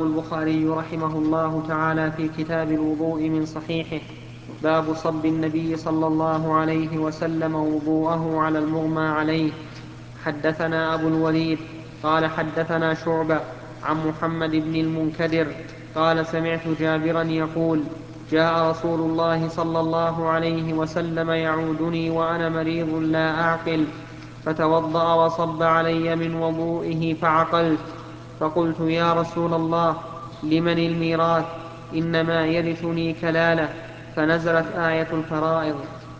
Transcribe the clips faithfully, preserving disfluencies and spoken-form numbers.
الإمام البخاري رحمه الله تعالى في كتاب الوضوء من صحيحه: باب صب النبي صلى الله عليه وسلم وضوءه على المغمى عليه. حدثنا أبو الوليد قال حدثنا شعبة عن محمد بن المنكدر قال سمعت جابرا يقول: جاء رسول الله صلى الله عليه وسلم يعودني وأنا مريض لا أعقل، فتوضأ وصب علي من وضوئه فعقلت، فقلت: يا رسول الله، لمن الميراث؟ إنما يرثني كلالة. فنزلت آية الفرائض.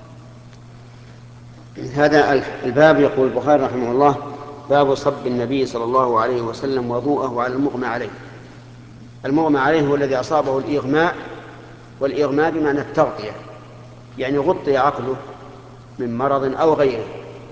هذا الباب يقول البخاري رحمه الله: باب صب النبي صلى الله عليه وسلم وضوءه على المغمى عليه. المغمى عليه هو الذي أصابه الإغماء، والإغماء بمعنى التغطية، يعني غطي عقله من مرض أو غيره.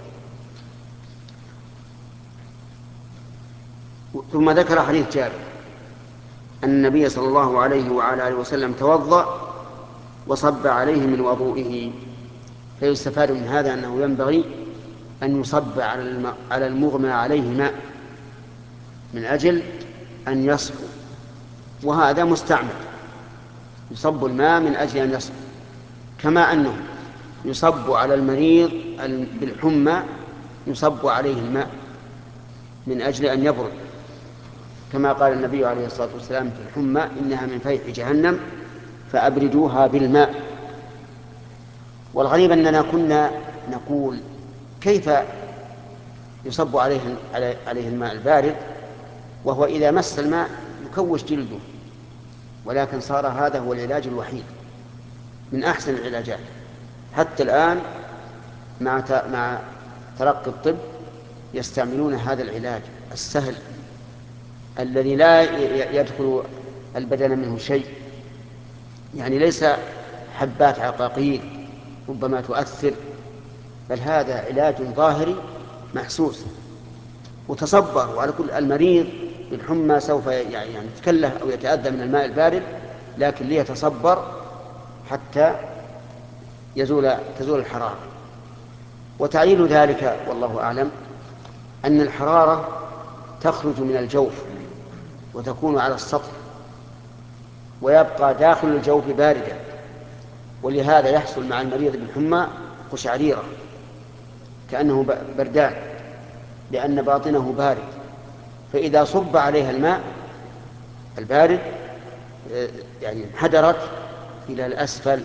ثم ذكر حديث جابر أن النبي صلى الله عليه وعلى آله وسلم توضأ وصب عليه من وضوئه. فيستفاد من هذا أنه ينبغي أن يصب على المغمى عليه ماء من أجل أن يصفو، وهذا مستعمل، يصب الماء من أجل أن يصفو، كما أنه يصب على المريض بالحمى، يصب عليه الماء من أجل أن يبرد، كما قال النبي عليه الصلاة والسلام في الحمى: إنها من فيح جهنم فأبردوها بالماء. والغريب أننا كنا نقول: كيف يصب عليه عليه الماء البارد وهو إذا مس الماء يكوش جلده؟ ولكن صار هذا هو العلاج الوحيد من أحسن العلاجات. حتى الآن مع مع ترقي الطب يستعملون هذا العلاج السهل الذي لا يدخل البدن منه شيء، يعني ليس حبات عقاقير ربما تؤثر، بل هذا علاج ظاهري محسوس. وتصبر على كل المريض بالحمى سوف يعني يتكلف أو يتأذى من الماء البارد، لكن ليتصبر حتى يزول تزول الحرارة. وتعليل ذلك والله أعلم أن الحرارة تخرج من الجوف وتكون على السطح، ويبقى داخل الجوف باردا، ولهذا يحصل مع المريض بالحمى قشعريرة كأنه بردان، لأن باطنه بارد. فإذا صب عليها الماء البارد يعني انحدرت إلى الأسفل،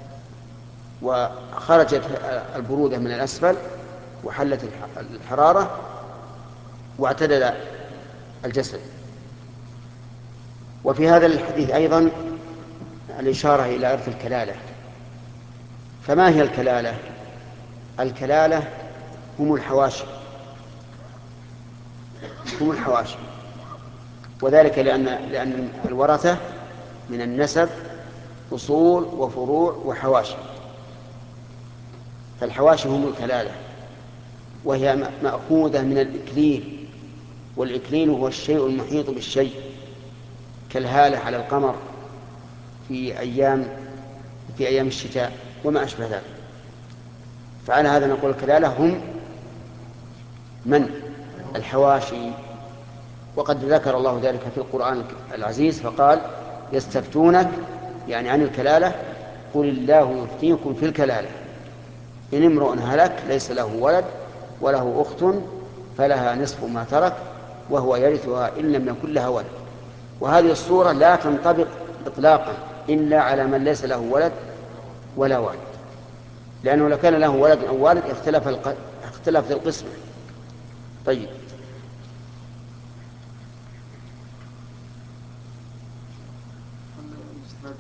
وخرجت البرودة من الأسفل وحلت الحرارة واعتدل الجسد. وفي هذا الحديث أيضا الإشارة إلى إرث الكلالة. فما هي الكلالة؟ الكلالة هم الحواشي، هم الحواشي وذلك لأن, لأن الورثة من النسب أصول وفروع وحواشي، فالحواشي هم الكلالة، وهي مأخوذة من الإكليل، والإكليل هو الشيء المحيط بالشيء، كالهالة على القمر في أيام في أيام الشتاء وما أشبه ذلك. فعلى هذا نقول الكلالة هم من الحواشي. وقد ذكر الله ذلك في القرآن العزيز فقال: يستفتونك يعني عن الكلالة، قل الله يفتيكم في الكلالة إن امرؤ هلك ليس له ولد وله أخت فلها نصف ما ترك وهو يرثها إن لم يكن لها ولد. وهذه الصورة لا تنطبق إطلاقا إلا على من ليس له ولد ولا والد، لأنه لو كان له ولد أو والد اختلف اختلفت القسمة. طيب،